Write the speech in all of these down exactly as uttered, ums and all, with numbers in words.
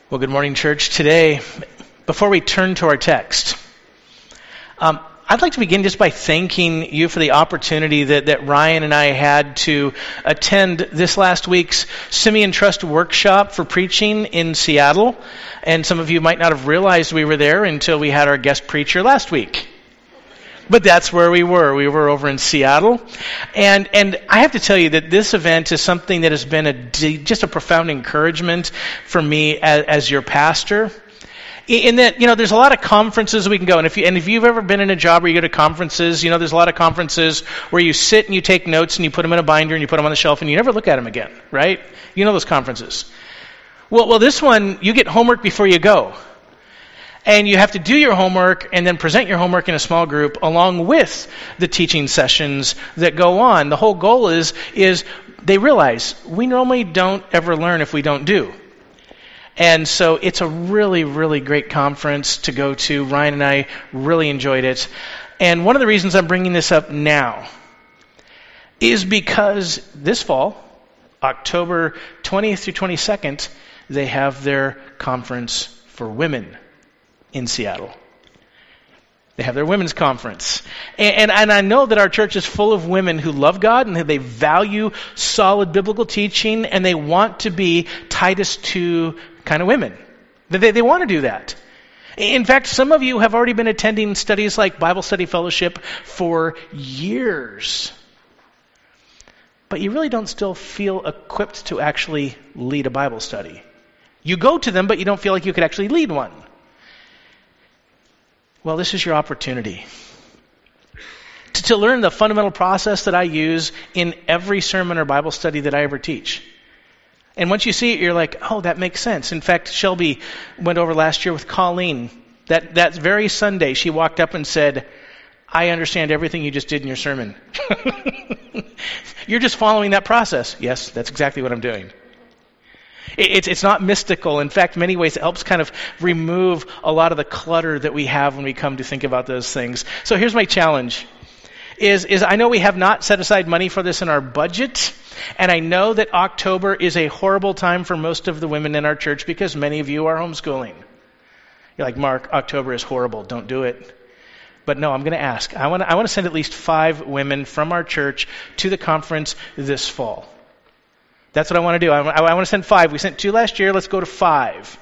Well, good morning, church. Today, before we turn to our text, um, I'd like to begin just by thanking you for the opportunity that, that Ryan and I had to attend this last week's Simeon Trust workshop for preaching in Seattle. And some of you might not have realized we were there until we had our guest preacher last week. But that's where we were. We were over in Seattle. And and I have to tell you that this event is something that has been a just a profound encouragement for me as, as your pastor. In that, you know, there's a lot of conferences we can go. And if you, and if you've ever been in a job where you go to conferences, you know, there's a lot of conferences where you sit and you take notes and you put them in a binder and you put them on the shelf and you never look at them again, right? You know those conferences. Well, well, this one, you get homework before you go. And you have to do your homework and then present your homework in a small group along with the teaching sessions that go on. The whole goal is, is they realize we normally don't ever learn if we don't do. And so it's a really, really great conference to go to. Ryan and I really enjoyed it. And one of the reasons I'm bringing this up now is because this fall, October twentieth through twenty-second, they have their conference for women in Seattle. They have their women's conference. And, and, and I know that our church is full of women who love God and they value solid biblical teaching and they want to be Titus two kind of women. They, they want to do that. In fact, some of you have already been attending studies like Bible Study Fellowship for years. But you really don't still feel equipped to actually lead a Bible study. You go to them, but you don't feel like you could actually lead one. Well, this is your opportunity to, to learn the fundamental process that I use in every sermon or Bible study that I ever teach. And once you see it, you're like, oh, that makes sense. In fact, Shelby went over last year with Colleen. That, that very Sunday, she walked up and said, I understand everything you just did in your sermon. You're just following that process. Yes, that's exactly what I'm doing. It's it's not mystical. In fact, in many ways, it helps kind of remove a lot of the clutter that we have when we come to think about those things. So here's my challenge. Is, is I know we have not set aside money for this in our budget, and I know that October is a horrible time for most of the women in our church because many of you are homeschooling. You're like, Mark, October is horrible. Don't do it. But no, I'm going to ask. I want to, I want to send at least five women from our church to the conference this fall. That's what I want to do. I, I want to send five. We sent two last year. Let's go to five.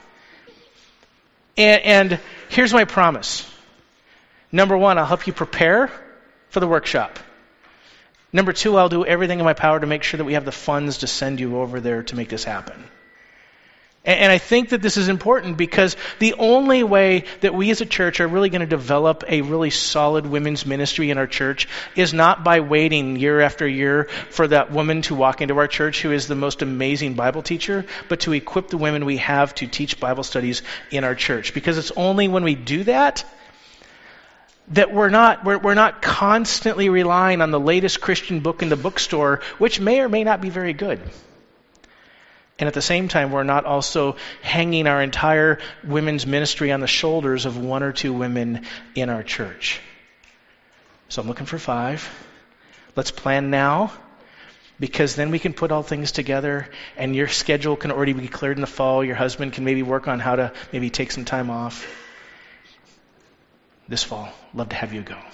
And, and here's my promise. Number one, I'll help you prepare for the workshop. Number two, I'll do everything in my power to make sure that we have the funds to send you over there to make this happen. And, and I think that this is important because the only way that we as a church are really going to develop a really solid women's ministry in our church is not by waiting year after year for that woman to walk into our church who is the most amazing Bible teacher, but to equip the women we have to teach Bible studies in our church. Because it's only when we do that that we're not we're, we're not constantly relying on the latest Christian book in the bookstore, which may or may not be very good. And at the same time, we're not also hanging our entire women's ministry on the shoulders of one or two women in our church. So I'm looking for five. Let's plan now, because then we can put all things together and your schedule can already be cleared in the fall. Your husband can maybe work on how to maybe take some time off. This fall, love to have you go.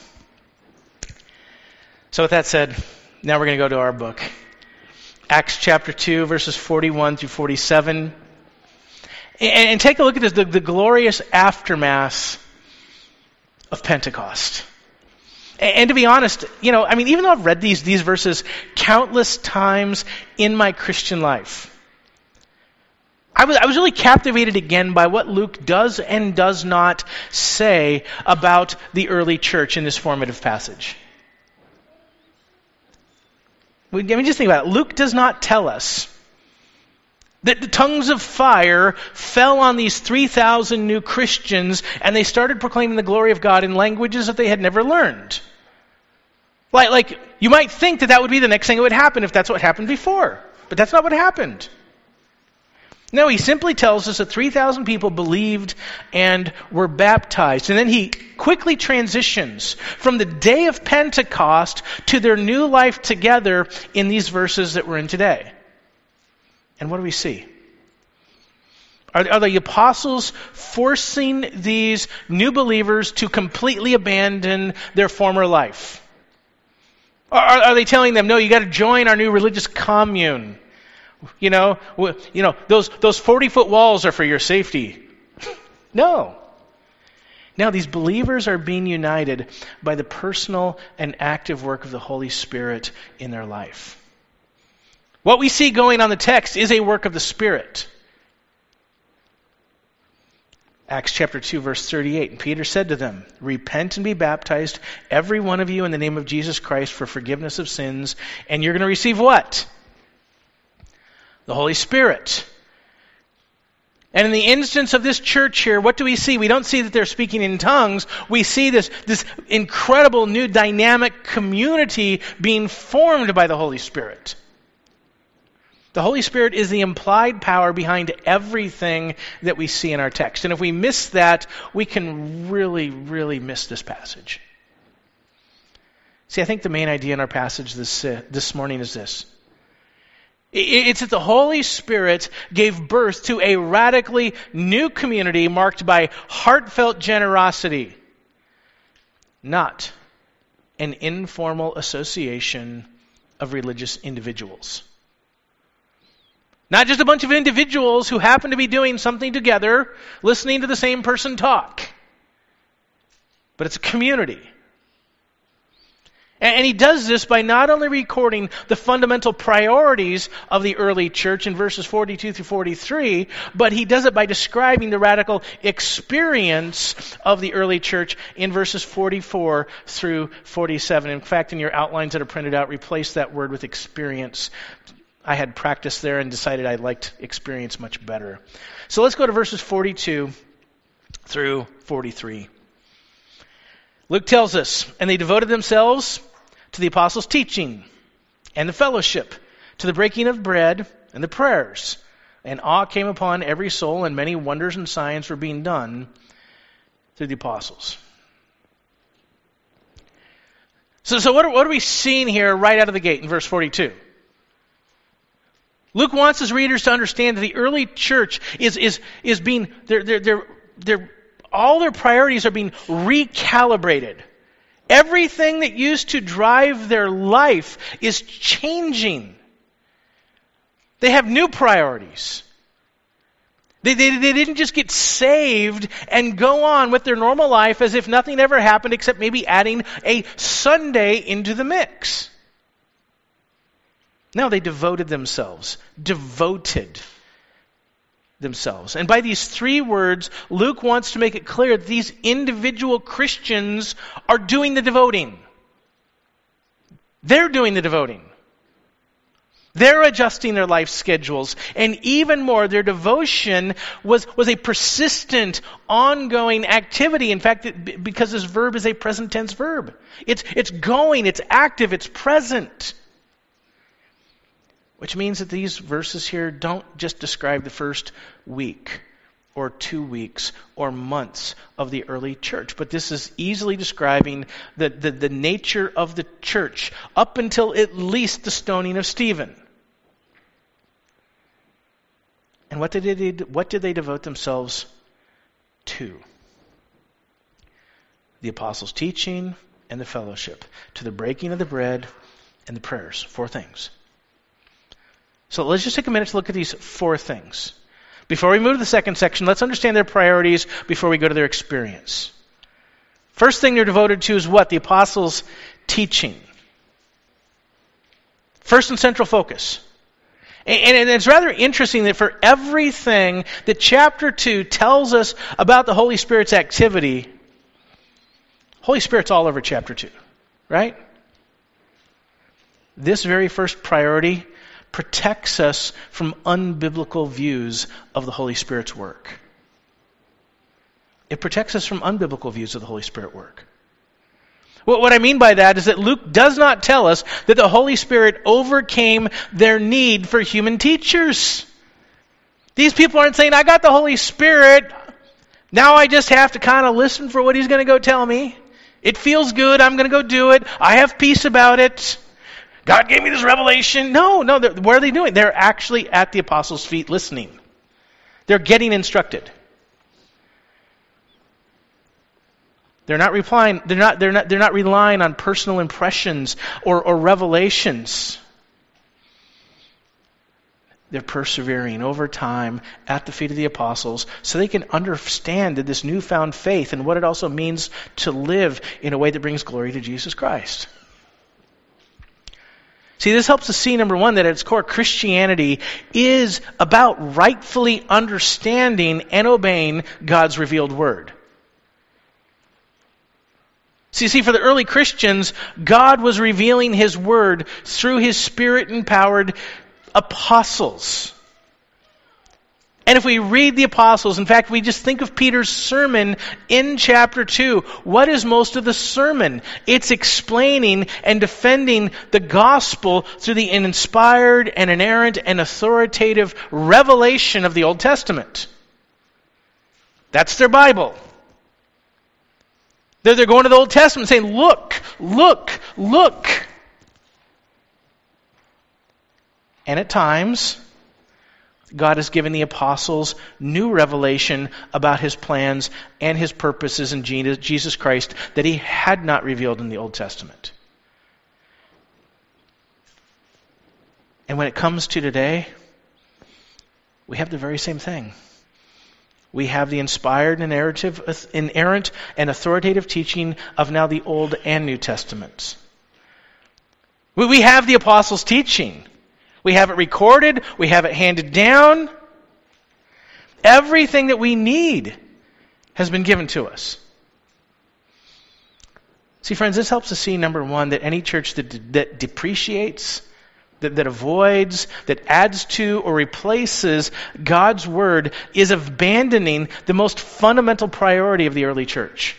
So with that said, now we're going to go to our book. Acts chapter two, verses forty-one through forty-seven. And, and take a look at this, the, the glorious aftermath of Pentecost. And, and to be honest, you know, I mean, even though I've read these, these verses countless times in my Christian life, I was, I was really captivated again by what Luke does and does not say about the early church in this formative passage. I mean, just think about it. Luke does not tell us that the tongues of fire fell on these three thousand new Christians and they started proclaiming the glory of God in languages that they had never learned. Like, like you might think that that would be the next thing that would happen if that's what happened before. But that's not what happened. No, he simply tells us that three thousand people believed and were baptized. And then he quickly transitions from the day of Pentecost to their new life together in these verses that we're in today. And what do we see? Are, are the apostles forcing these new believers to completely abandon their former life? Or are, are they telling them, no, you got to join our new religious commune? You know, you know, those those forty-foot walls are for your safety. No. Now, these believers are being united by the personal and active work of the Holy Spirit in their life. What we see going on in the text is a work of the Spirit. Acts chapter two, verse thirty-eight. And Peter said to them, repent and be baptized, every one of you, in the name of Jesus Christ for forgiveness of sins, and you're going to receive what? The Holy Spirit. And in the instance of this church here, what do we see? We don't see that they're speaking in tongues. We see this, this incredible new dynamic community being formed by the Holy Spirit. The Holy Spirit is the implied power behind everything that we see in our text. And if we miss that, we can really, really miss this passage. See, I think the main idea in our passage this, uh, this morning is this. It's that the Holy Spirit gave birth to a radically new community marked by heartfelt generosity, not an informal association of religious individuals. Not just a bunch of individuals who happen to be doing something together, listening to the same person talk. But it's a community. And he does this by not only recording the fundamental priorities of the early church in verses forty-two through forty-three, but he does it by describing the radical experience of the early church in verses forty-four through forty-seven. In fact, in your outlines that are printed out, replace that word with experience. I had practiced there and decided I liked experience much better. So let's go to verses forty-two through forty-three. Luke tells us, and they devoted themselves to the apostles' teaching and the fellowship, to the breaking of bread and the prayers. And awe came upon every soul, and many wonders and signs were being done through the apostles. So, so what, are, what are we seeing here right out of the gate in verse forty-two? Luke wants his readers to understand that the early church is is is being they're they're they're, they're all their priorities are being recalibrated. Everything that used to drive their life is changing. They have new priorities. They, they, they didn't just get saved and go on with their normal life as if nothing ever happened except maybe adding a Sunday into the mix. No, they devoted themselves. Devoted themselves. And by these three words, Luke wants to make it clear that these individual Christians are doing the devoting. They're doing the devoting. They're adjusting their life schedules. And even more, their devotion was, was a persistent, ongoing activity. In fact, it, because this verb is a present tense verb. It's, it's going, it's active, it's present. Which means that these verses here don't just describe the first week or two weeks or months of the early church, but this is easily describing the, the, the nature of the church up until at least the stoning of Stephen. And what did they, what did they devote themselves to? The apostles' teaching and the fellowship, to the breaking of the bread and the prayers. Four things. So let's just take a minute to look at these four things. Before we move to the second section, let's understand their priorities before we go to their experience. First thing they're devoted to is what? The apostles' teaching. First and central focus. And it's rather interesting that for everything that chapter two tells us about the Holy Spirit's activity, Holy Spirit's all over chapter two, right? This very first priority protects us from unbiblical views of the Holy Spirit's work. It protects us from unbiblical views of the Holy Spirit work. Well, what I mean by that is that Luke does not tell us that the Holy Spirit overcame their need for human teachers. These people aren't saying, I got the Holy Spirit, now I just have to kind of listen for what He's going to go tell me. It feels good, I'm going to go do it, I have peace about it. God gave me this revelation. No, no, what are they doing? They're actually at the apostles' feet listening. They're getting instructed. They're not replying, they're not, they're not, they're not relying on personal impressions or, or revelations. They're persevering over time at the feet of the apostles so they can understand this newfound faith and what it also means to live in a way that brings glory to Jesus Christ. See, this helps us see, number one, that at its core, Christianity is about rightfully understanding and obeying God's revealed word. See, see, for the early Christians, God was revealing His word through His Spirit-empowered apostles. And if we read the apostles, in fact, we just think of Peter's sermon in chapter two. What is most of the sermon? It's explaining and defending the gospel through the inspired and inerrant and authoritative revelation of the Old Testament. That's their Bible. They're, they're going to the Old Testament saying, look, look, look. And at times, God has given the apostles new revelation about His plans and His purposes in Jesus Christ that He had not revealed in the Old Testament. And when it comes to today, we have the very same thing. We have the inspired and narrative, inerrant and authoritative teaching of now the Old and New Testaments. We have the apostles' teaching. We have it recorded. We have it handed down. Everything that we need has been given to us. See, friends, this helps us see, number one, that any church that, that depreciates, that, that avoids, that adds to or replaces God's word is abandoning the most fundamental priority of the early church.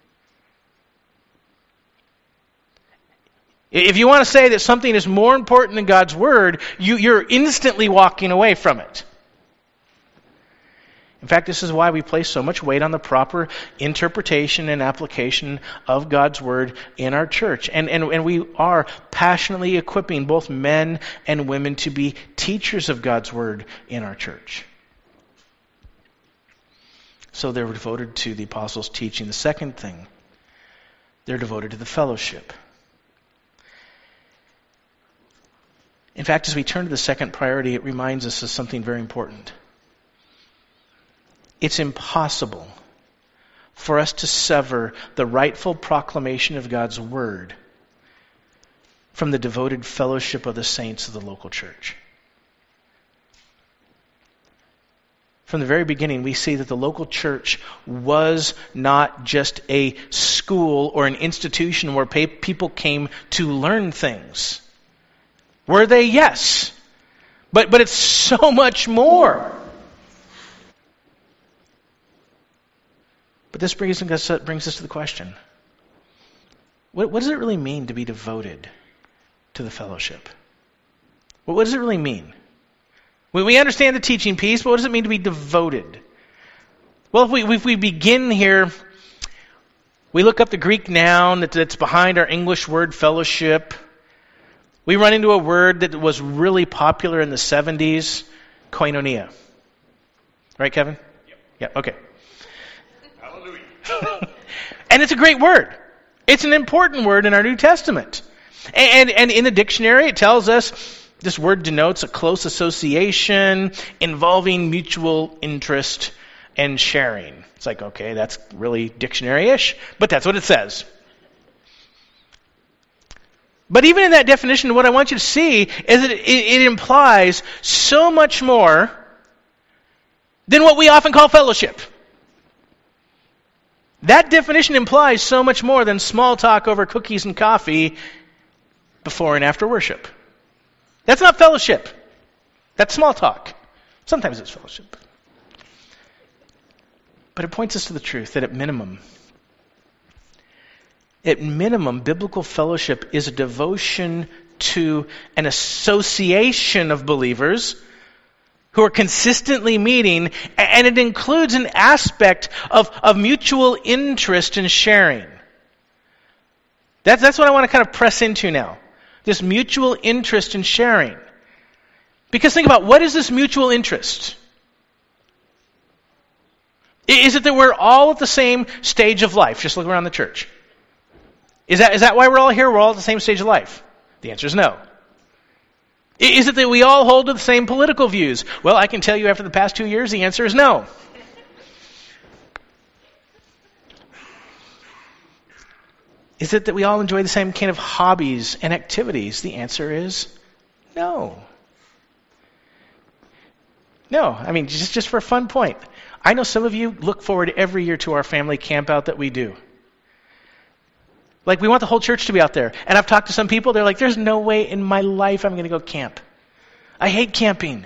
If you want to say that something is more important than God's word, you, you're instantly walking away from it. In fact, this is why we place so much weight on the proper interpretation and application of God's word in our church. And, and, and we are passionately equipping both men and women to be teachers of God's word in our church. So they're devoted to the apostles' teaching. The second thing, they're devoted to the fellowship. In fact, as we turn to the second priority, it reminds us of something very important. It's impossible for us to sever the rightful proclamation of God's word from the devoted fellowship of the saints of the local church. From the very beginning, we see that the local church was not just a school or an institution where people came to learn things. Were they? Yes. But but it's so much more. But this brings us, brings us to the question. What, what does it really mean to be devoted to the fellowship? Well, what does it really mean? We, we understand the teaching piece, but what does it mean to be devoted? Well, if we, if we begin here, we look up the Greek noun that's behind our English word fellowship. We run into a word that was really popular in the seventies, koinonia. Right, Kevin? Yep. Yeah, okay. Hallelujah. And it's a great word. It's an important word in our New Testament. And, and, and in the dictionary, it tells us this word denotes a close association involving mutual interest and sharing. It's like, okay, that's really dictionary-ish, but that's what it says. But even in that definition, what I want you to see is that it, it implies so much more than what we often call fellowship. That definition implies so much more than small talk over cookies and coffee before and after worship. That's not fellowship. That's small talk. Sometimes it's fellowship. But it points us to the truth that at minimum, At minimum, biblical fellowship is a devotion to an association of believers who are consistently meeting, and it includes an aspect of, of mutual interest and sharing. That's, that's what I want to kind of press into now. This mutual interest and sharing. Because think about, what is this mutual interest? Is it that we're all at the same stage of life? Just look around the church. Is that, is that why we're all here? We're all at the same stage of life? The answer is no. Is it that we all hold to the same political views? Well, I can tell you after the past two years, the answer is no. Is it that we all enjoy the same kind of hobbies and activities? The answer is no. No, I mean, just, just for a fun point. I know some of you look forward every year to our family camp out that we do. Like, we want the whole church to be out there. And I've talked to some people, they're like, there's no way in my life I'm going to go camp. I hate camping.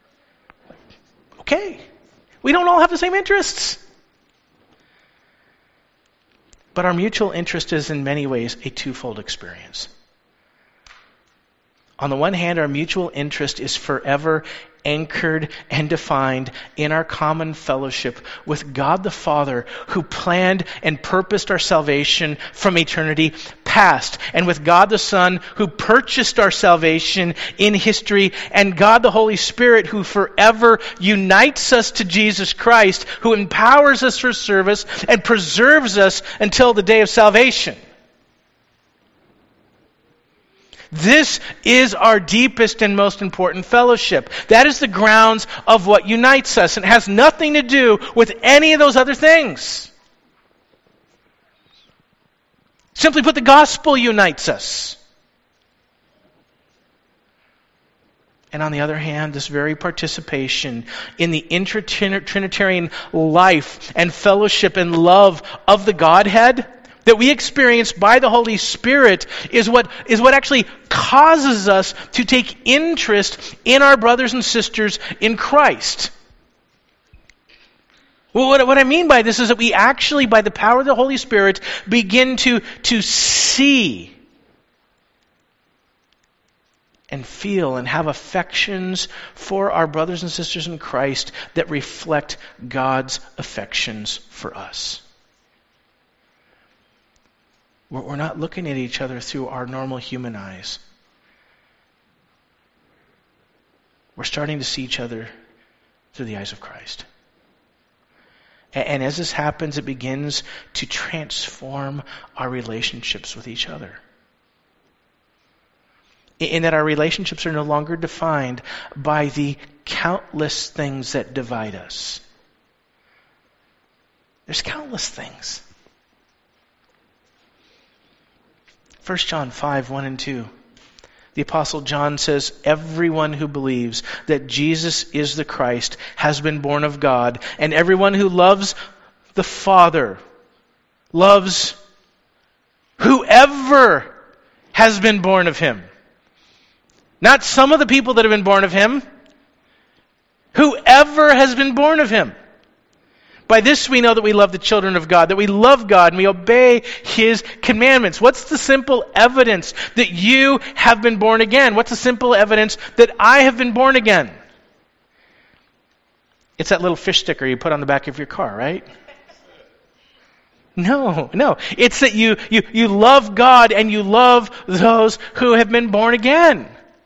Okay. We don't all have the same interests. But our mutual interest is in many ways a twofold experience. On the one hand, our mutual interest is forever anchored and defined in our common fellowship with God the Father, who planned and purposed our salvation from eternity past, and with God the Son, who purchased our salvation in history, and God the Holy Spirit, who forever unites us to Jesus Christ, who empowers us for service and preserves us until the day of salvation. This is our deepest and most important fellowship. That is the grounds of what unites us, and it has nothing to do with any of those other things. Simply put, the gospel unites us. And on the other hand, this very participation in the inter-Trinitarian life and fellowship and love of the Godhead that we experience by the Holy Spirit is what is what actually causes us to take interest in our brothers and sisters in Christ. Well, what, what I mean by this is that we actually, by the power of the Holy Spirit, begin to, to see and feel and have affections for our brothers and sisters in Christ that reflect God's affections for us. We're not looking at each other through our normal human eyes. We're starting to see each other through the eyes of Christ. And as this happens, it begins to transform our relationships with each other. In that our relationships are no longer defined by the countless things that divide us. There's countless things. First John five, one and two. The Apostle John says, everyone who believes that Jesus is the Christ has been born of God, and everyone who loves the Father loves whoever has been born of Him. Not some of the people that have been born of Him. Whoever has been born of Him. By this we know that we love the children of God, that we love God and we obey His commandments. What's the simple evidence that you have been born again? What's the simple evidence that I have been born again? It's that little fish sticker you put on the back of your car, right? No, no. It's that you, you, you love God and you love those who have been born again.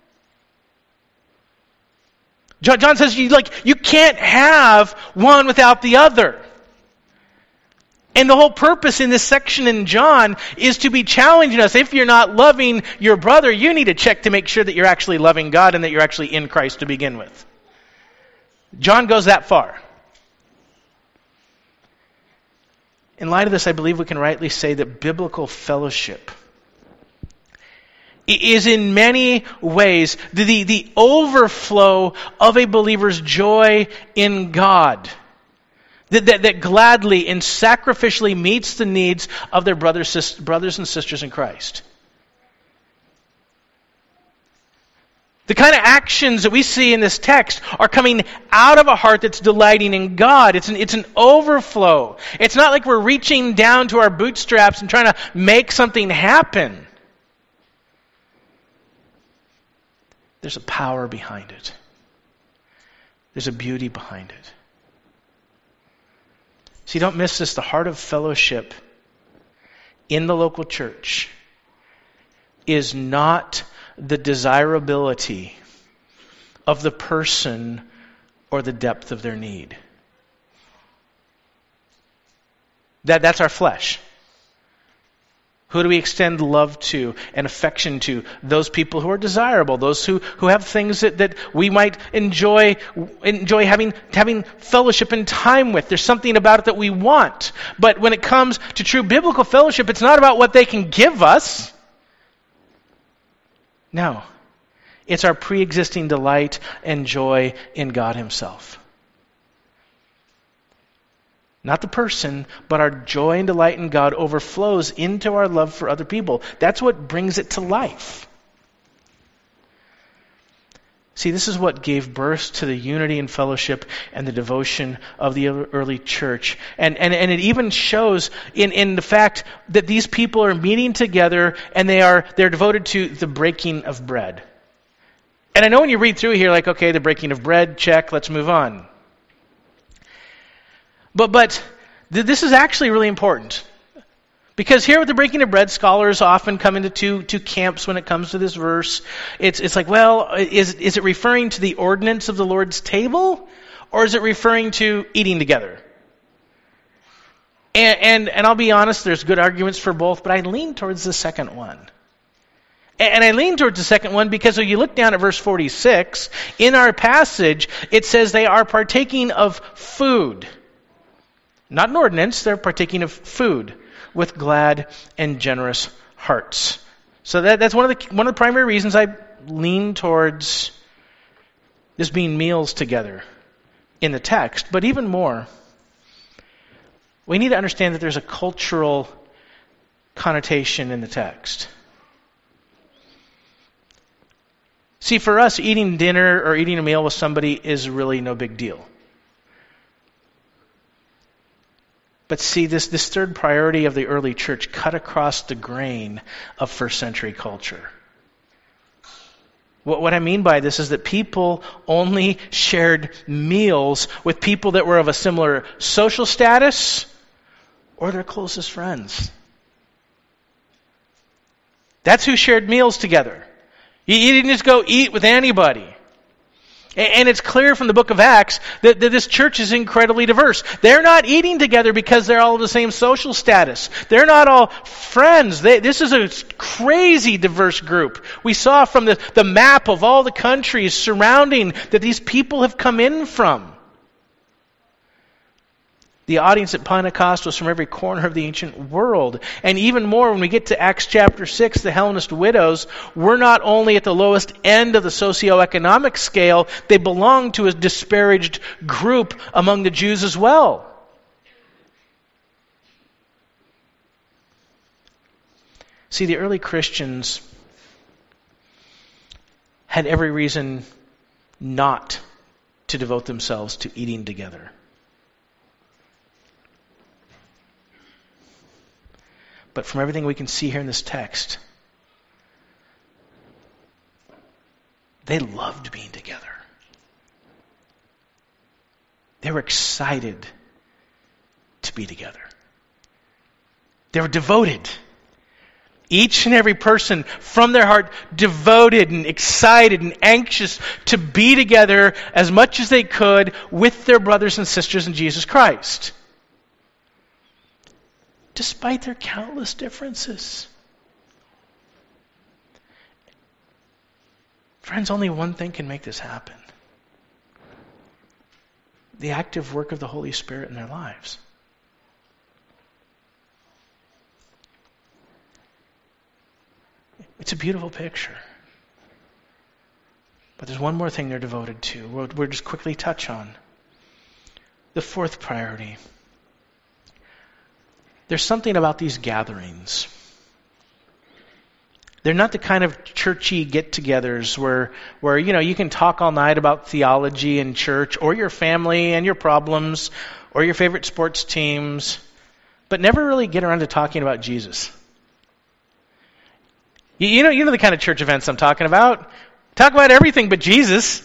John, John says you like you can't have one without the other. And the whole purpose in this section in John is to be challenging us. If you're not loving your brother, you need to check to make sure that you're actually loving God and that you're actually in Christ to begin with. John goes that far. In light of this, I believe we can rightly say that biblical fellowship is in many ways the, the, the overflow of a believer's joy in God. That, that, that gladly and sacrificially meets the needs of their brothers, sis, brothers and sisters in Christ. The kind of actions that we see in this text are coming out of a heart that's delighting in God. It's an, it's an overflow. It's not like we're reaching down to our bootstraps and trying to make something happen. There's a power behind it. There's a beauty behind it. See, don't miss this. The heart of fellowship in the local church is not the desirability of the person or the depth of their need. That, that's our flesh. Who do we extend love to and affection to? Those people who are desirable, those who, who have things that, that we might enjoy enjoy having having fellowship and time with. There's something about it that we want. But when it comes to true biblical fellowship, it's not about what they can give us. No. It's our pre-existing delight and joy in God Himself. Not the person, but our joy and delight in God overflows into our love for other people. That's what brings it to life. See, this is what gave birth to the unity and fellowship and the devotion of the early church. And, and, and it even shows in, in the fact that these people are meeting together and they are they're devoted to the breaking of bread. And I know when you read through here, like, okay, the breaking of bread, check, let's move on. But but th- this is actually really important. Because here with the breaking of bread, scholars often come into two, two camps when it comes to this verse. It's it's like, well, is, is it referring to the ordinance of the Lord's table? Or is it referring to eating together? And, and, and I'll be honest, there's good arguments for both, but I lean towards the second one. And I lean towards the second one because when you look down at verse forty-six, in our passage, it says they are partaking of food. Not an ordinance, they're partaking of food with glad and generous hearts. So that, that's one of the one of the primary reasons I lean towards this being meals together in the text. But even more, we need to understand that there's a cultural connotation in the text. See, for us, eating dinner or eating a meal with somebody is really no big deal. But see, this, this third priority of the early church cut across the grain of first century culture. What, what I mean by this is that people only shared meals with people that were of a similar social status or their closest friends. That's who shared meals together. You, you didn't just go eat with anybody. And it's clear from the book of Acts that, that this church is incredibly diverse. They're not eating together because they're all of the same social status. They're not all friends. They, this is a crazy diverse group. We saw from the, the map of all the countries surrounding that these people have come in from. The audience at Pentecost was from every corner of the ancient world. And even more, when we get to Acts chapter six, the Hellenist widows were not only at the lowest end of the socioeconomic scale, they belonged to a disparaged group among the Jews as well. See, the early Christians had every reason not to devote themselves to eating together. But from everything we can see here in this text, they loved being together. They were excited to be together. They were devoted. Each and every person from their heart devoted and excited and anxious to be together as much as they could with their brothers and sisters in Jesus Christ. Despite their countless differences. Friends, only one thing can make this happen. The active work of the Holy Spirit in their lives. It's a beautiful picture. But there's one more thing they're devoted to. We'll, we'll just quickly touch on. The fourth priority. There's something about these gatherings. They're not the kind of churchy get-togethers where, where, you know, you can talk all night about theology and church or your family and your problems or your favorite sports teams, but never really get around to talking about Jesus. You, you know, you know the kind of church events I'm talking about. Talk about everything but Jesus.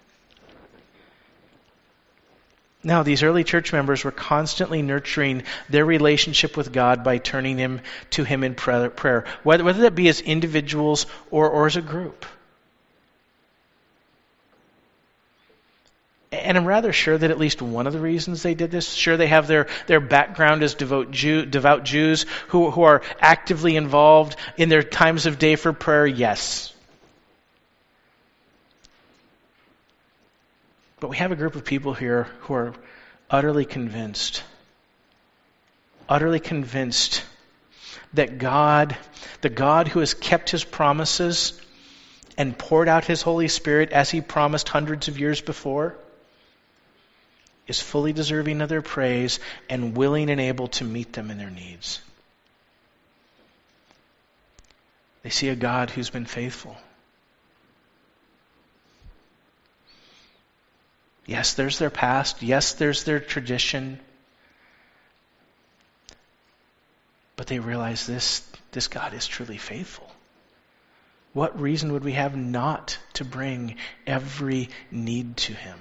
Now, these early church members were constantly nurturing their relationship with God by turning him to Him in prayer, whether, whether that be as individuals or, or as a group. And I'm rather sure that at least one of the reasons they did this, sure they have their, their background as devout, Jew, devout Jews who, who are actively involved in their times of day for prayer, yes. But we have a group of people here who are utterly convinced, utterly convinced that God, the God who has kept his promises and poured out his Holy Spirit as he promised hundreds of years before, is fully deserving of their praise and willing and able to meet them in their needs. They see a God who's been faithful. Yes, there's their past. Yes, there's their tradition. But they realize this, this God is truly faithful. What reason would we have not to bring every need to him?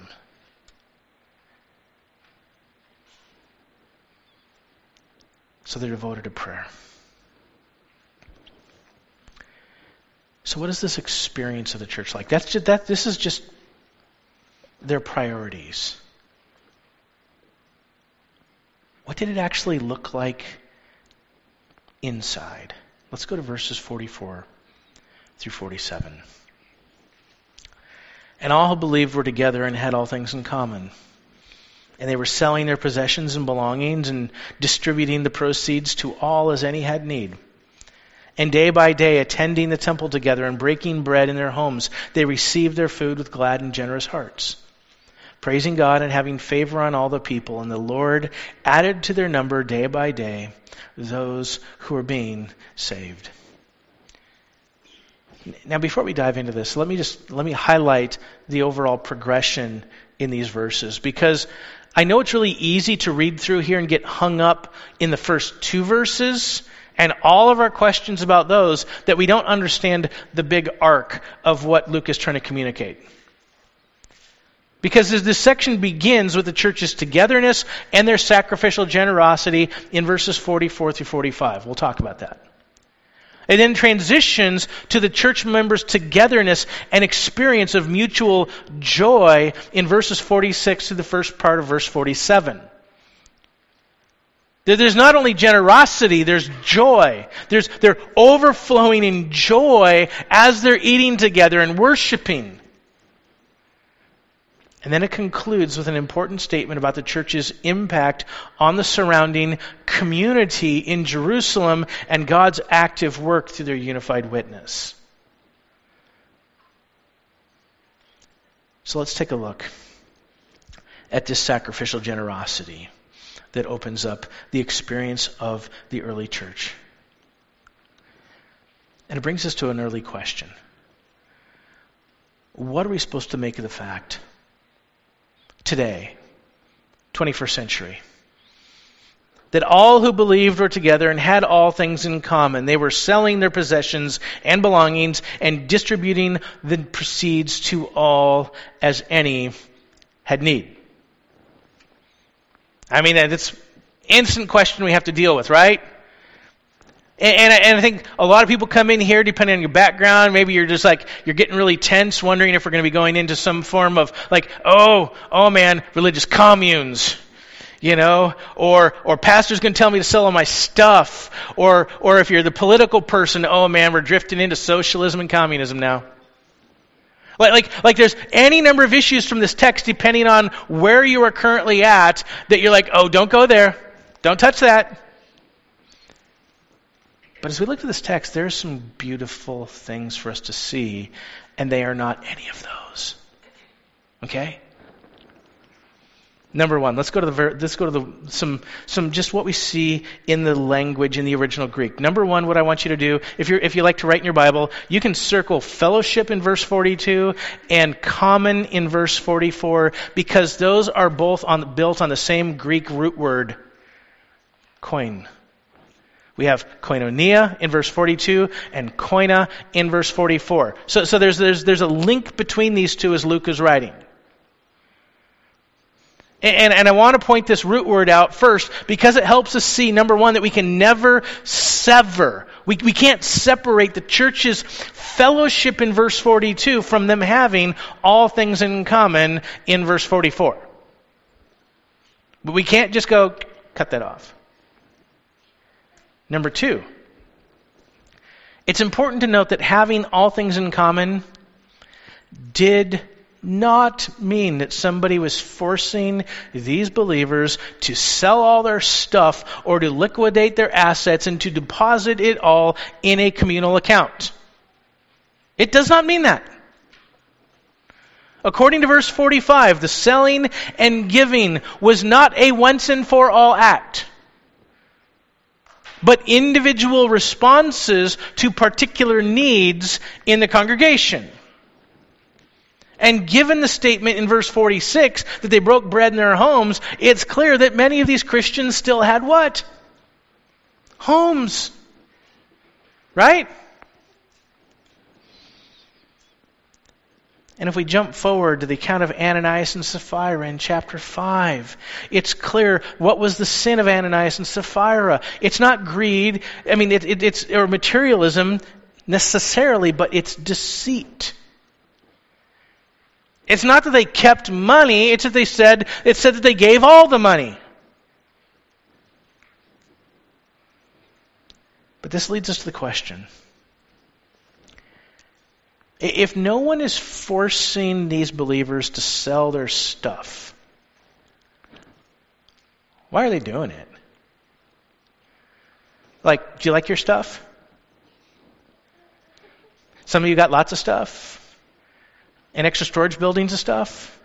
So they're devoted to prayer. So what is this experience of the church like? That's just, that. This is just their priorities. What did it actually look like inside? Let's go to verses forty-four through forty-seven. And all who believed were together and had all things in common. And they were selling their possessions and belongings and distributing the proceeds to all as any had need. And day by day, attending the temple together and breaking bread in their homes, they received their food with glad and generous hearts, praising God and having favor on all the people. And the Lord added to their number day by day those who were being saved. Now, before we dive into this, let me just let me highlight the overall progression in these verses, because I know it's really easy to read through here and get hung up in the first two verses and all of our questions about those, that we don't understand the big arc of what Luke is trying to communicate. Because as this section begins with the church's togetherness and their sacrificial generosity in verses forty-four through forty-five. We'll talk about that. It then transitions to the church members' togetherness and experience of mutual joy in verses forty-six to the first part of verse forty-seven. There's not only generosity, there's joy. There's, they're overflowing in joy as they're eating together and worshiping. And then it concludes with an important statement about the church's impact on the surrounding community in Jerusalem and God's active work through their unified witness. So let's take a look at this sacrificial generosity that opens up the experience of the early church. And it brings us to an early question. What are we supposed to make of the fact today, twenty-first century, that all who believed were together and had all things in common? They were selling their possessions and belongings and distributing the proceeds to all as any had need. I mean, it's an instant question we have to deal with, right? And, and, and I think a lot of people come in here, depending on your background, maybe you're just like, you're getting really tense, wondering if we're going to be going into some form of like, oh, oh man, religious communes, you know, or or pastor's going to tell me to sell all my stuff, or or if you're the political person, oh man, we're drifting into socialism and communism now. Like, like, like there's any number of issues from this text, depending on where you are currently at, that you're like, oh, don't go there, don't touch that. But as we look at this text, there are some beautiful things for us to see, and they are not any of those. Okay? Number one, let's go to the ver- let's go to the some some just what we see in the language in the original Greek. Number one, what I want you to do, if you if you like to write in your Bible, you can circle fellowship in verse forty-two and common in verse forty-four, because those are both on built on the same Greek root word, koin. We have koinonia in verse forty-two and koina in verse forty-four. So, so there's, there's, there's a link between these two as Luke is writing. And, and I want to point this root word out first because it helps us see, number one, that we can never sever. We, we can't separate the church's fellowship in verse forty-two from them having all things in common in verse forty-four. But we can't just go, cut that off. Number two, it's important to note that having all things in common did not mean that somebody was forcing these believers to sell all their stuff or to liquidate their assets and to deposit it all in a communal account. It does not mean that. According to verse forty-five, the selling and giving was not a once and for all act, but individual responses to particular needs in the congregation. And given the statement in verse forty-six that they broke bread in their homes, it's clear that many of these Christians still had what? Homes. Right? And if we jump forward to the account of Ananias and Sapphira in chapter five, it's clear what was the sin of Ananias and Sapphira. It's not greed, I mean, it, it, it's or materialism necessarily, but it's deceit. It's not that they kept money, it's that they said, it said that they gave all the money. But this leads us to the question. If no one is forcing these believers to sell their stuff, why are they doing it? Like, do you like your stuff? Some of you got lots of stuff? And extra storage buildings and stuff?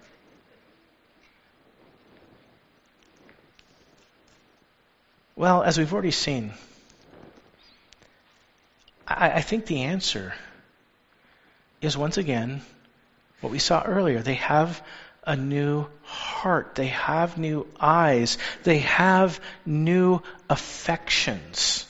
Well, as we've already seen, I, I think the answer is once again what we saw earlier. They have a new heart. They have new eyes. They have new affections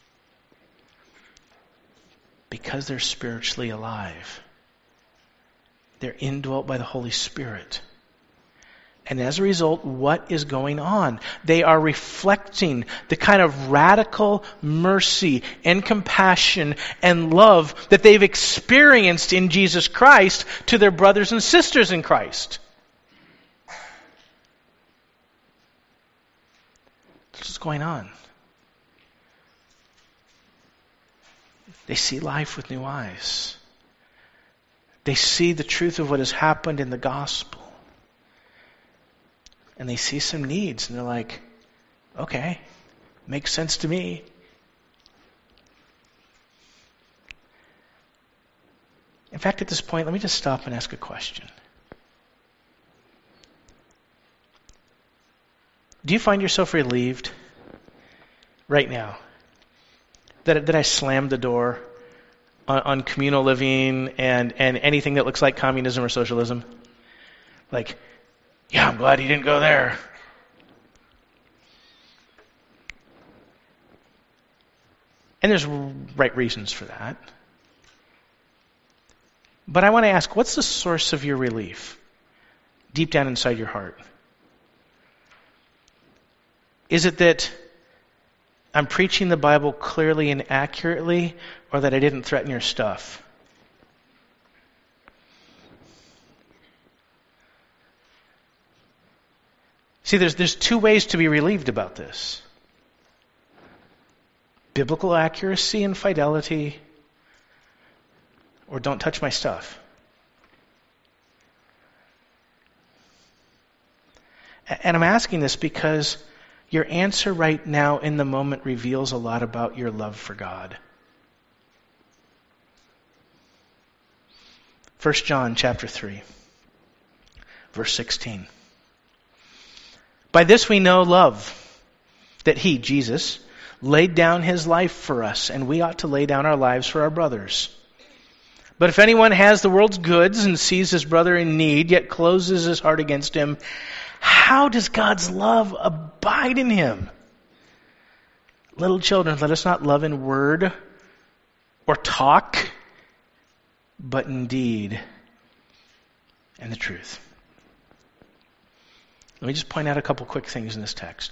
because they're spiritually alive. They're indwelt by the Holy Spirit. And as a result, what is going on? They are reflecting the kind of radical mercy and compassion and love that they've experienced in Jesus Christ to their brothers and sisters in Christ. That's what's going on. They see life with new eyes. They see the truth of what has happened in the gospel. And they see some needs and they're like, okay, makes sense to me. In fact, at this point, let me just stop and ask a question. Do you find yourself relieved right now that, that I slammed the door on, on communal living and, and anything that looks like communism or socialism? Like, yeah, I'm glad he didn't go there. And there's right reasons for that. But I want to ask, what's the source of your relief deep down inside your heart? Is it that I'm preaching the Bible clearly and accurately, or that I didn't threaten your stuff? See, there's, there's two ways to be relieved about this. Biblical accuracy and fidelity, or don't touch my stuff. And I'm asking this because your answer right now in the moment reveals a lot about your love for God. First John chapter three, verse sixteen. By this we know love, that he, Jesus, laid down his life for us, and we ought to lay down our lives for our brothers. But if anyone has the world's goods and sees his brother in need, yet closes his heart against him, how does God's love abide in him? Little children, let us not love in word or talk, but in deed and the truth. Let me just point out a couple quick things in this text.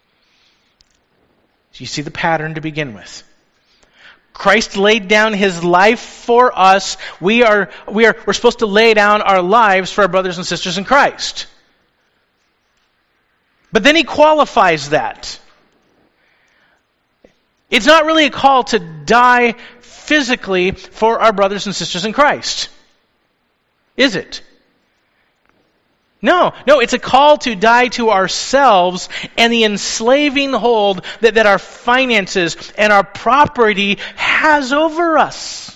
So you see the pattern to begin with. Christ laid down his life for us. We are, we are, we're supposed to lay down our lives for our brothers and sisters in Christ. But then he qualifies that. It's not really a call to die physically for our brothers and sisters in Christ. Is it? No, no, it's a call to die to ourselves and the enslaving hold that, that our finances and our property has over us.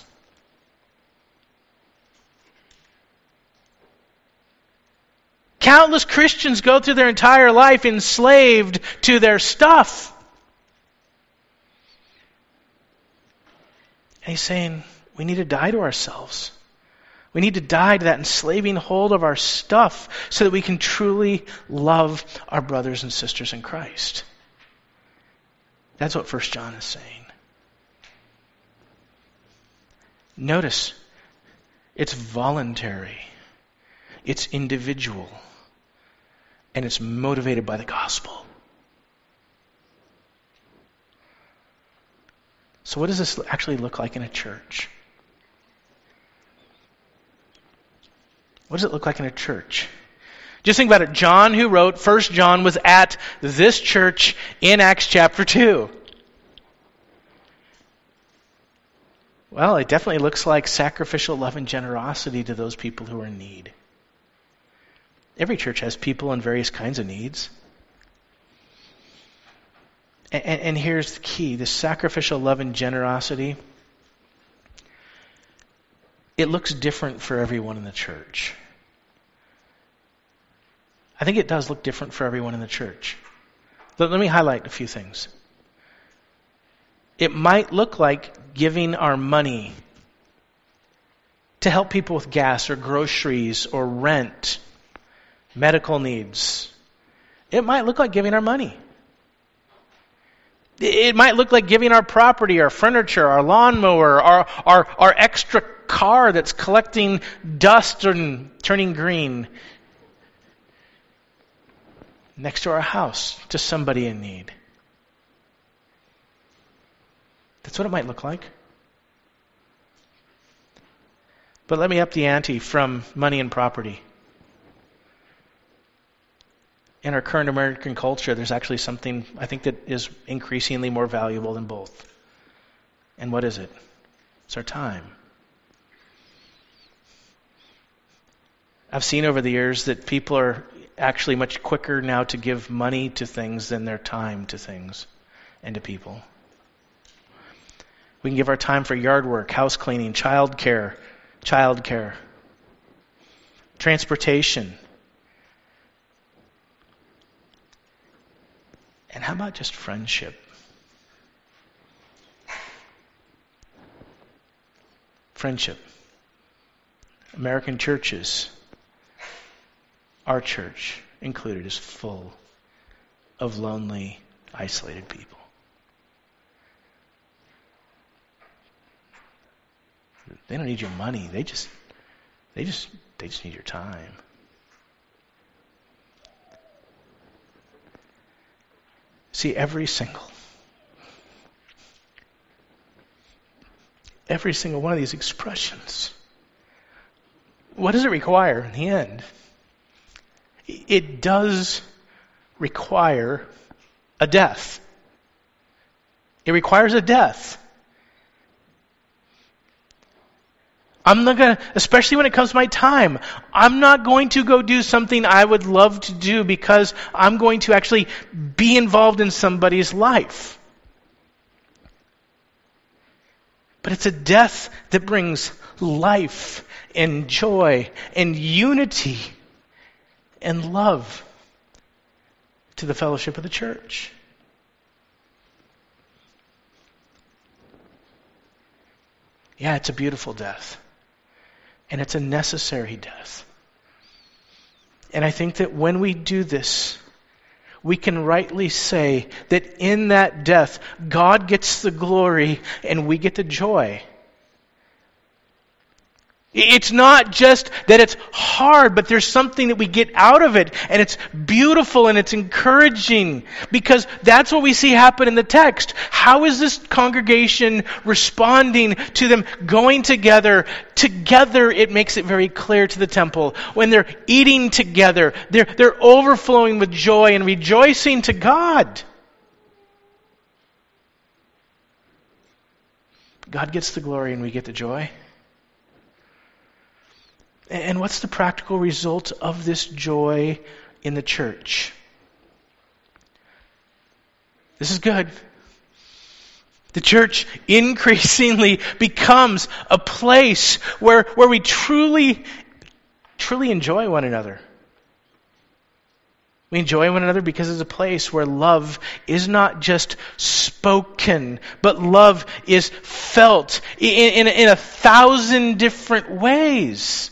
Countless Christians go through their entire life enslaved to their stuff. And he's saying, we need to die to ourselves. We need to die to that enslaving hold of our stuff so that we can truly love our brothers and sisters in Christ. That's what First John is saying. Notice, it's voluntary, it's individual, and it's motivated by the gospel. So what does this actually look like in a church? What does it look like in a church? Just think about it. John, who wrote First John, was at this church in Acts chapter two. Well, it definitely looks like sacrificial love and generosity to those people who are in need. Every church has people in various kinds of needs. And, and, and here's the key. This sacrificial love and generosity, it looks different for everyone in the church. I think it does look different for everyone in the church. Let, let me highlight a few things. It might look like giving our money to help people with gas or groceries or rent, medical needs. It might look like giving our money. It might look like giving our property, our furniture, our lawnmower, our, our, our extra car that's collecting dust and turning green next to our house to somebody in need. That's what it might look like. But let me up the ante from money and property. In our current American culture, there's actually something I think that is increasingly more valuable than both. And what is it? It's our time. I've seen over the years that people are actually much quicker now to give money to things than their time to things and to people. We can give our time for yard work, house cleaning, child care, child care, transportation. And how about just friendship? Friendship. American churches, our church included, is full of lonely, isolated people. They don't need your money. They just, they just, they just need your time. See, every single, every single one of these expressions, what does it require in the end? It does require a death. It requires a death. I'm not going to, especially when it comes to my time, I'm not going to go do something I would love to do because I'm going to actually be involved in somebody's life. But it's a death that brings life and joy and unity and love to the fellowship of the church. Yeah, it's a beautiful death. And it's a necessary death. And I think that when we do this, we can rightly say that in that death, God gets the glory and we get the joy. It's not just that it's hard, but there's something that we get out of it, and it's beautiful and it's encouraging, because that's what we see happen in the text. How is this congregation responding to them going together? Together, it makes it very clear to the temple. When they're eating together, they're, they're overflowing with joy and rejoicing to God. God gets the glory and we get the joy. And what's the practical result of this joy in the church? This is good. The church increasingly becomes a place where, where we truly, truly enjoy one another. We enjoy one another because it's a place where love is not just spoken, but love is felt in, in, in a thousand different ways.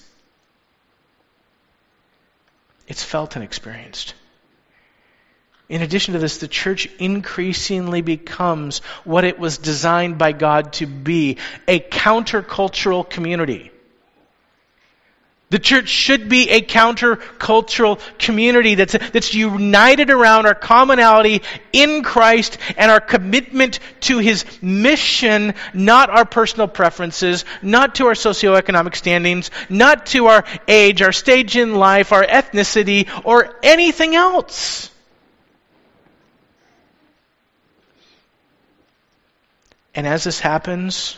It's felt and experienced. In addition to this, the church increasingly becomes what it was designed by God to be, a countercultural community. The church should be a countercultural community that's, that's united around our commonality in Christ and our commitment to His mission, not our personal preferences, not to our socioeconomic standings, not to our age, our stage in life, our ethnicity, or anything else. And as this happens,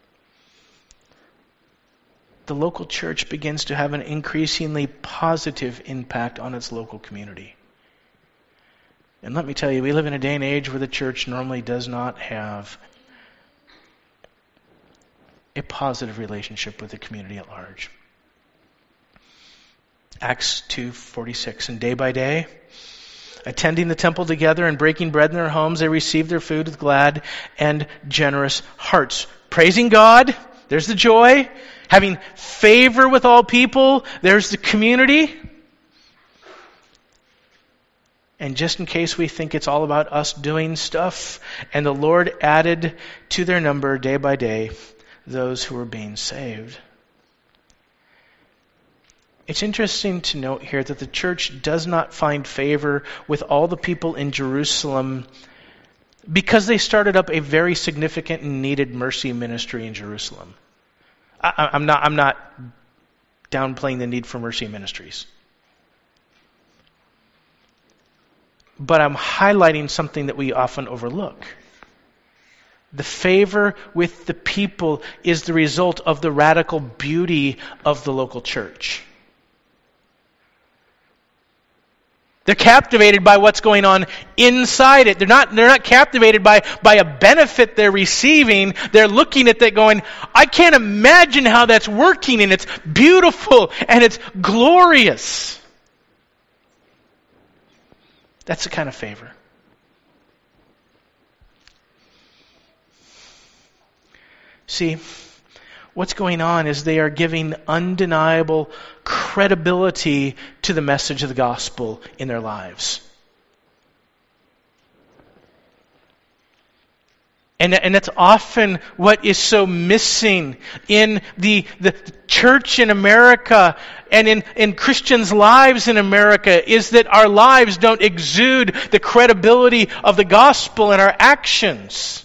the local church begins to have an increasingly positive impact on its local community. And let me tell you, we live in a day and age where the church normally does not have a positive relationship with the community at large. Acts two forty-six, and day by day, attending the temple together and breaking bread in their homes, they received their food with glad and generous hearts, praising God. There's the joy. Having favor with all people. There's the community. And just in case we think it's all about us doing stuff, and the Lord added to their number day by day those who were being saved. It's interesting to note here that the church does not find favor with all the people in Jerusalem because they started up a very significant and needed mercy ministry in Jerusalem. I, I'm not, I'm not downplaying the need for mercy ministries. But I'm highlighting something that we often overlook. The favor with the people is the result of the radical beauty of the local church. They're captivated by what's going on inside it. They're not, they're not captivated by, by a benefit they're receiving. They're looking at that going, I can't imagine how that's working, and it's beautiful and it's glorious. That's the kind of favor. See, what's going on is they are giving undeniable credibility to the message of the gospel in their lives. And, and that's often what is so missing in the, the church in America and in, in Christians' lives in America, is that our lives don't exude the credibility of the gospel in our actions.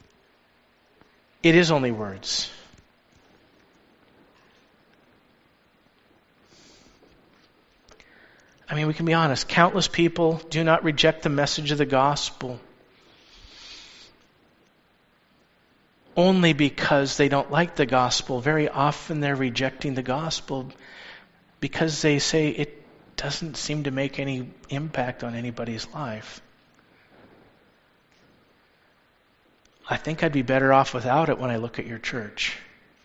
It is only words. I mean, we can be honest. Countless people do not reject the message of the gospel only because they don't like the gospel. Very often they're rejecting the gospel because they say it doesn't seem to make any impact on anybody's life. I think I'd be better off without it when I look at your church.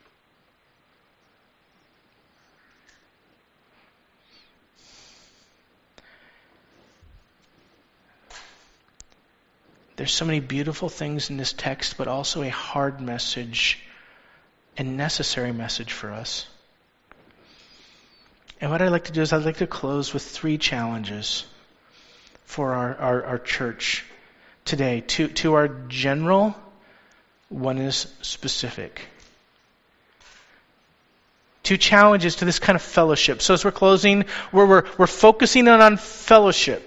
There's so many beautiful things in this text, but also a hard message and necessary message for us. And what I'd like to do is I'd like to close with three challenges for our, our, our church today. To, to our general, one is specific. Two challenges to this kind of fellowship. So as we're closing, we're, we're, we're focusing on, on fellowship.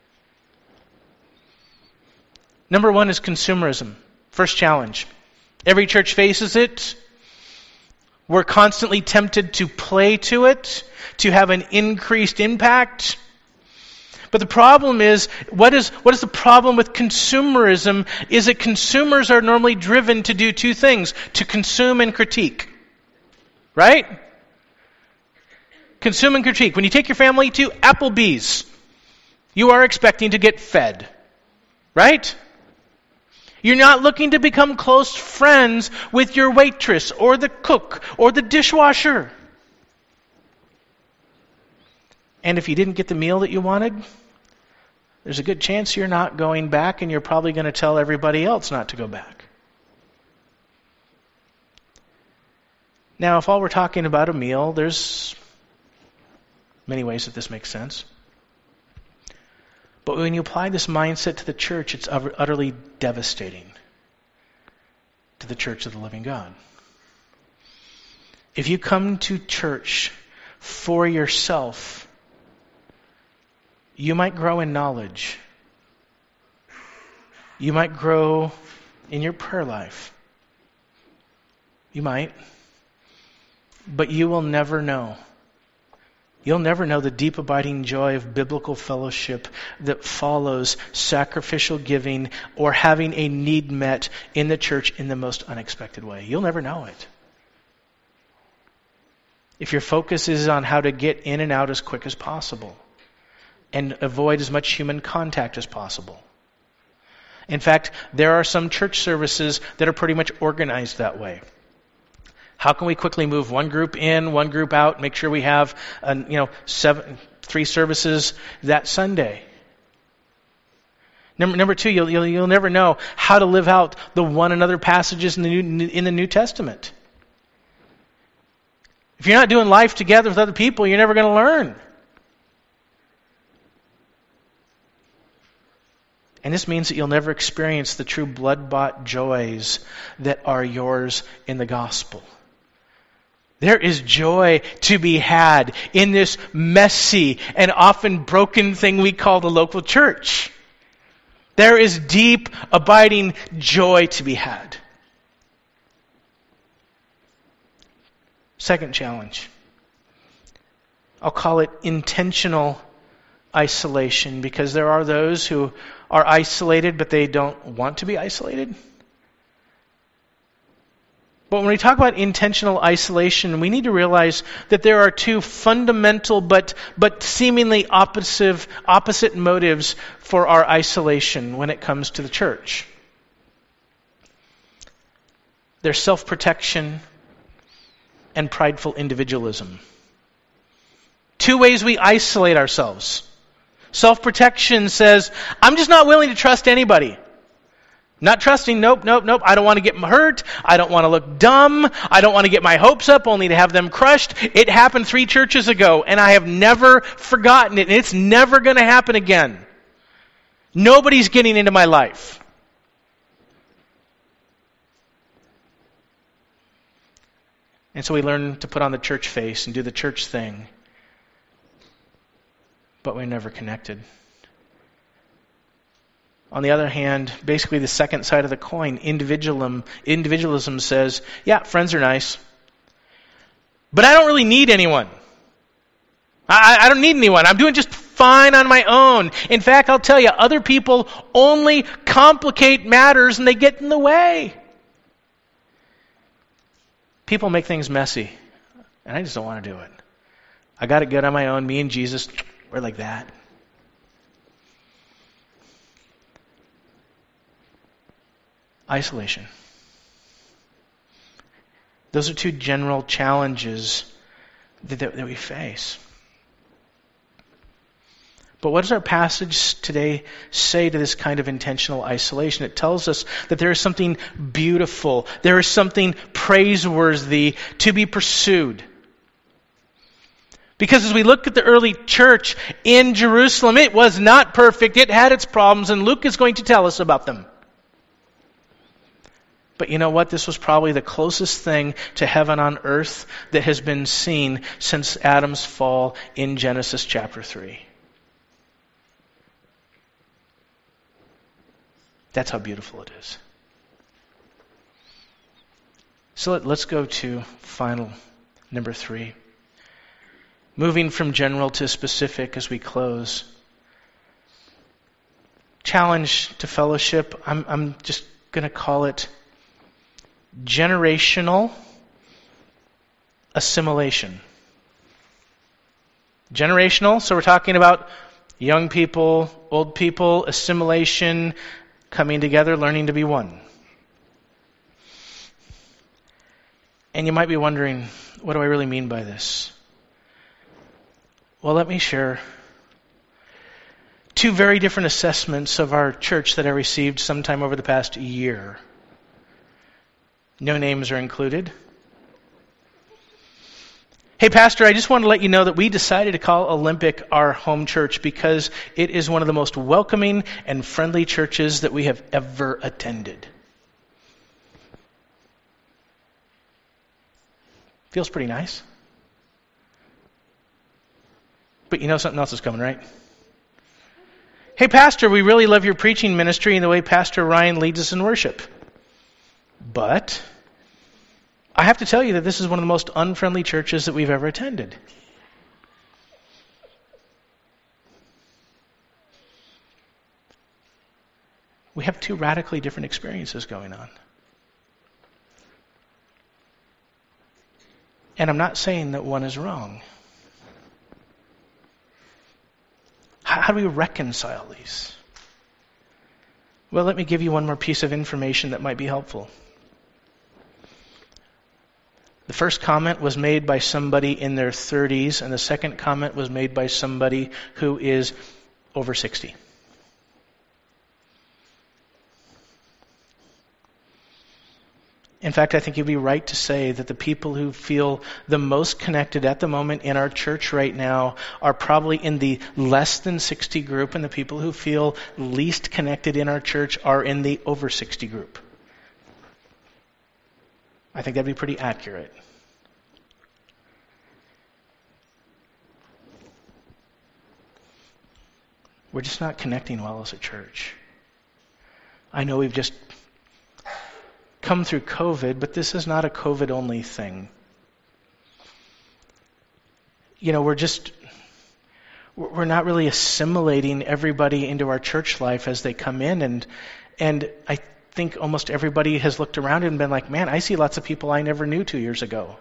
Number one is consumerism. First challenge. Every church faces it. We're constantly tempted to play to it, to have an increased impact. But the problem is, what is what is the problem with consumerism? Is that consumers are normally driven to do two things, to consume and critique. Right? Consume and critique. When you take your family to Applebee's, you are expecting to get fed. Right? You're not looking to become close friends with your waitress or the cook or the dishwasher. And if you didn't get the meal that you wanted, there's a good chance you're not going back, and you're probably going to tell everybody else not to go back. Now, if all we're talking about a meal, there's many ways that this makes sense. But when you apply this mindset to the church, it's utterly devastating to the church of the living God. If you come to church for yourself, you might grow in knowledge. You might grow in your prayer life. You might. But you will never know. You'll never know the deep abiding joy of biblical fellowship that follows sacrificial giving or having a need met in the church in the most unexpected way. You'll never know it. If your focus is on how to get in and out as quick as possible and avoid as much human contact as possible. In fact, there are some church services that are pretty much organized that way. How can we quickly move one group in, one group out, make sure we have, uh, you know, seven, three services that Sunday? Number, number two, you'll, you'll you'll never know how to live out the one another passages in the New, in the New Testament. If you're not doing life together with other people, you're never going to learn. And this means that you'll never experience the true blood-bought joys that are yours in the gospel. There is joy to be had in this messy and often broken thing we call the local church. There is deep, abiding joy to be had. Second challenge. I'll call it intentional isolation, because there are those who are isolated, but they don't want to be isolated. But when we talk about intentional isolation, we need to realize that there are two fundamental but but seemingly opposite opposite motives for our isolation when it comes to the church. There's self-protection and prideful individualism. Two ways we isolate ourselves. Self-protection says, I'm just not willing to trust anybody. Not trusting, nope, nope, nope. I don't want to get hurt. I don't want to look dumb. I don't want to get my hopes up only to have them crushed. It happened three churches ago, and I have never forgotten it, and it's never going to happen again. Nobody's getting into my life. And so we learn to put on the church face and do the church thing, but we're never connected. On the other hand, basically the second side of the coin, individualism, individualism says, yeah, friends are nice, but I don't really need anyone. I, I don't need anyone. I'm doing just fine on my own. In fact, I'll tell you, other people only complicate matters and they get in the way. People make things messy, and I just don't want to do it. I got it good on my own. Me and Jesus, we're like that. Isolation. Those are two general challenges that, that, that we face. But what does our passage today say to this kind of intentional isolation? It tells us that there is something beautiful, there is something praiseworthy to be pursued. Because as we look at the early church in Jerusalem, it was not perfect, it had its problems, and Luke is going to tell us about them. But you know what? This was probably the closest thing to heaven on earth that has been seen since Adam's fall in Genesis chapter three. That's how beautiful it is. So let, let's go to final number three. Moving from general to specific as we close. Challenge to fellowship. I'm, I'm just going to call it generational assimilation. Generational, so we're talking about young people, old people, assimilation, coming together, learning to be one. And you might be wondering, what do I really mean by this? Well, let me share two very different assessments of our church that I received sometime over the past year. No names are included. Hey, Pastor, I just want to let you know that we decided to call Olympic our home church because it is one of the most welcoming and friendly churches that we have ever attended. Feels pretty nice. But you know something else is coming, right? Hey, Pastor, we really love your preaching ministry and the way Pastor Ryan leads us in worship. But I have to tell you that this is one of the most unfriendly churches that we've ever attended. We have two radically different experiences going on. And I'm not saying that one is wrong. How do we reconcile these? Well, let me give you one more piece of information that might be helpful. The first comment was made by somebody in their thirties, and the second comment was made by somebody who is over sixty. In fact, I think you'd be right to say that the people who feel the most connected at the moment in our church right now are probably in the less than sixty group, and the people who feel least connected in our church are in the over sixty group. I think that'd be pretty accurate. We're just not connecting well as a church. I know we've just come through COVID, but this is not a COVID-only thing. You know, we're just, we're not really assimilating everybody into our church life as they come in, and and I think almost everybody has looked around and been like, man, I see lots of people I never knew two years ago.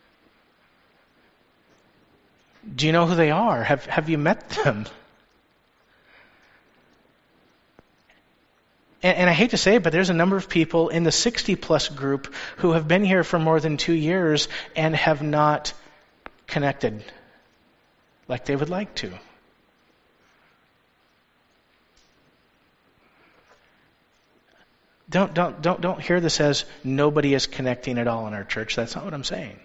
Do you know who they are? Have have you met them? And, and I hate to say it, but there's a number of people in the sixty plus group who have been here for more than two years and have not connected like they would like to. Don't don't don't don't hear this as nobody is connecting at all in our church. That's not what I'm saying.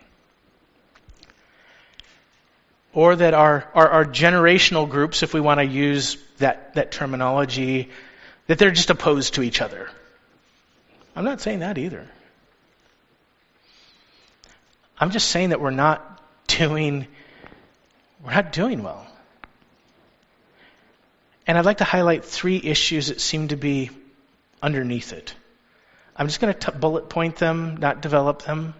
Or that our, our, our generational groups, if we want to use that, that terminology, that they're just opposed to each other. I'm not saying that either. I'm just saying that we're not doing we're not doing well. And I'd like to highlight three issues that seem to be underneath it. I'm just going to t- bullet point them, not develop them.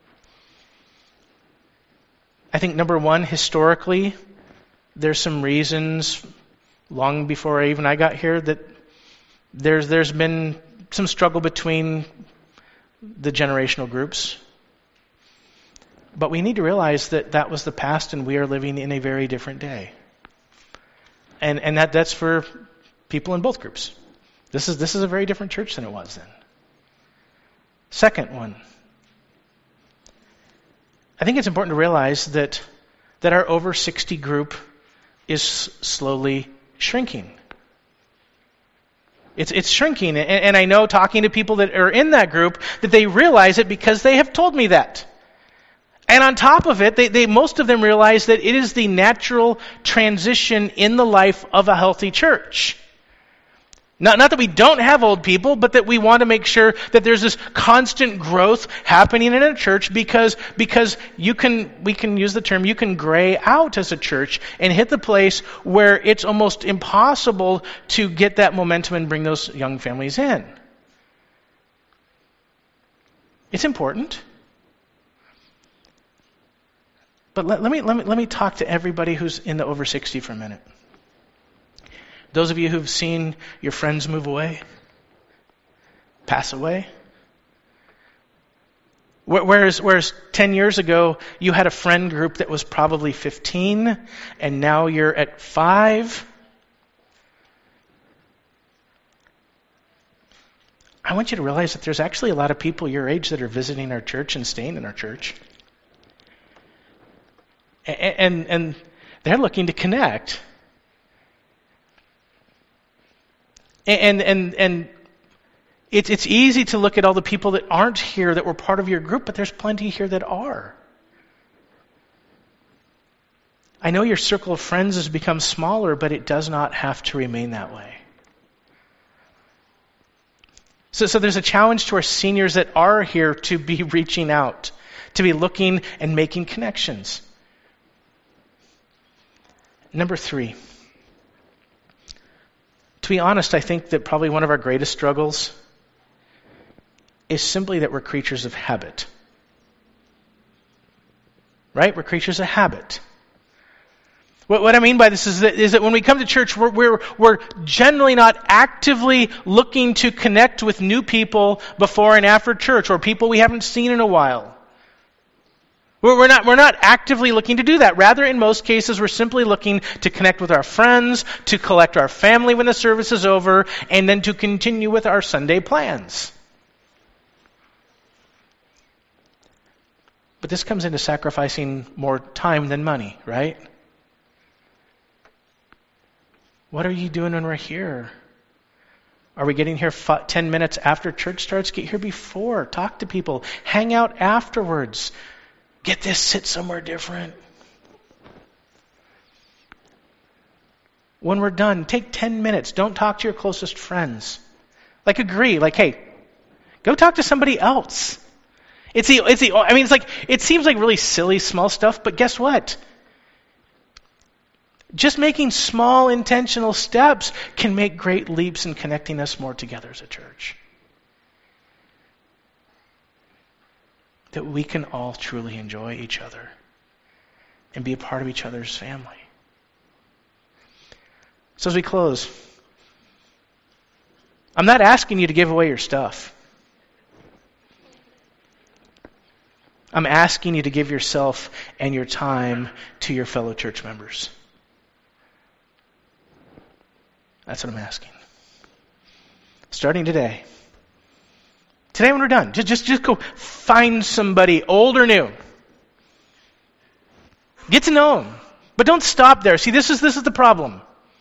I think number one, historically, there's some reasons long before even I got here that there's there's been some struggle between the generational groups. But we need to realize that that was the past and we are living in a very different day. And and that, that's for people in both groups. This is this is a very different church than it was then. Second one. I think it's important to realize that that our over sixty group is slowly shrinking. It's it's shrinking, and, and I know talking to people that are in that group that they realize it because they have told me that. And on top of it, they, they most of them realize that it is the natural transition in the life of a healthy church. Not, not that we don't have old people, but that we want to make sure that there's this constant growth happening in a church because, because you can, we can use the term, you can gray out as a church and hit the place where it's almost impossible to get that momentum and bring those young families in. It's important. But let, let me, let me, let me talk to everybody who's in the over sixty for a minute. Those of you who've seen your friends move away, pass away. Whereas, whereas ten years ago, you had a friend group that was probably fifteen, and now you're at five. I want you to realize that there's actually a lot of people your age that are visiting our church and staying in our church. And, and, and they're looking to connect. And and and it's it's easy to look at all the people that aren't here that were part of your group, but there's plenty here that are. I know your circle of friends has become smaller, but it does not have to remain that way. So so there's a challenge to our seniors that are here to be reaching out, to be looking and making connections. Number three. To be honest, I think that probably one of our greatest struggles is simply that we're creatures of habit. Right? We're creatures of habit. What, what I mean by this is that, is that when we come to church, we're, we're, we're generally not actively looking to connect with new people before and after church, or people we haven't seen in a while. We're not, we're not actively looking to do that. Rather, in most cases, we're simply looking to connect with our friends, to collect our family when the service is over, and then to continue with our Sunday plans. But this comes into sacrificing more time than money, right? What are you doing when we're here? Are we getting here f- ten minutes after church starts? Get here before. Talk to people. Hang out afterwards. Get this, sit somewhere different. When we're done, take ten minutes. Don't talk to your closest friends. Like agree, like, hey, go talk to somebody else. It's the, it's the, I mean, it's like, it seems like really silly, small stuff, but guess what? Just making small intentional steps can make great leaps in connecting us more together as a church. That we can all truly enjoy each other and be a part of each other's family. So as we close, I'm not asking you to give away your stuff. I'm asking you to give yourself and your time to your fellow church members. That's what I'm asking. Starting today. Today when we're done, just, just, just go find somebody, old or new. Get to know them. But don't stop there. See, this is this is the problem.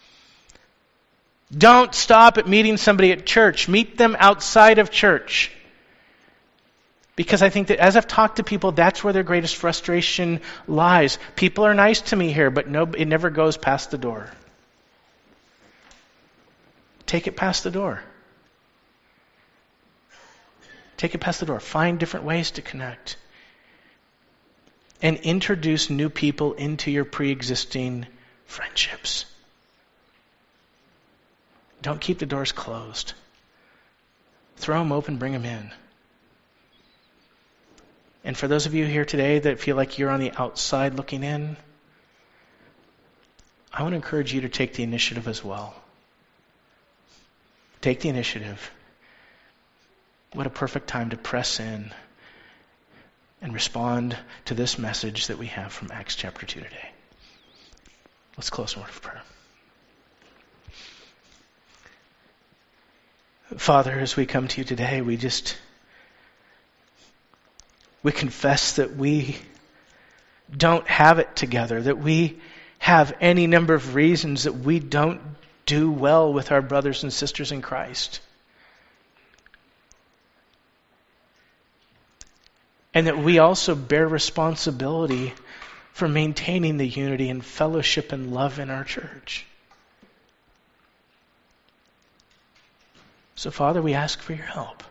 Don't stop at meeting somebody at church. Meet them outside of church. Because I think that as I've talked to people, that's where their greatest frustration lies. People are nice to me here, but no, it never goes past the door. Take it past the door. Take it past the door. Find different ways to connect. And introduce new people into your pre-existing friendships. Don't keep the doors closed. Throw them open, bring them in. And for those of you here today that feel like you're on the outside looking in, I want to encourage you to take the initiative as well. Take the initiative. What a perfect time to press in and respond to this message that we have from Acts chapter two today. Let's close in a word of prayer. Father, as we come to you today, we just, we confess that we don't have it together, that we have any number of reasons that we don't do well with our brothers and sisters in Christ. And that we also bear responsibility for maintaining the unity and fellowship and love in our church. So, Father, we ask for your help.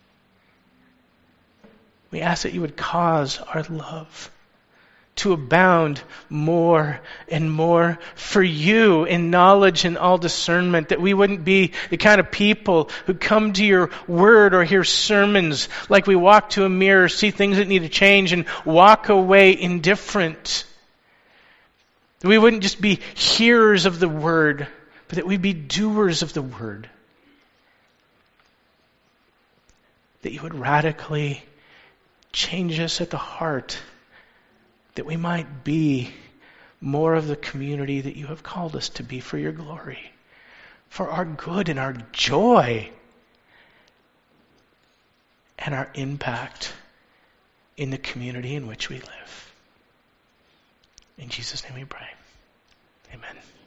We ask that you would cause our love to abound more and more for you in knowledge and all discernment, that we wouldn't be the kind of people who come to your word or hear sermons like we walk to a mirror, see things that need to change, and walk away indifferent. That we wouldn't just be hearers of the word, but that we'd be doers of the word. That you would radically change us at the heart, that we might be more of the community that you have called us to be for your glory, for our good and our joy, and our impact in the community in which we live. In Jesus' name we pray. Amen.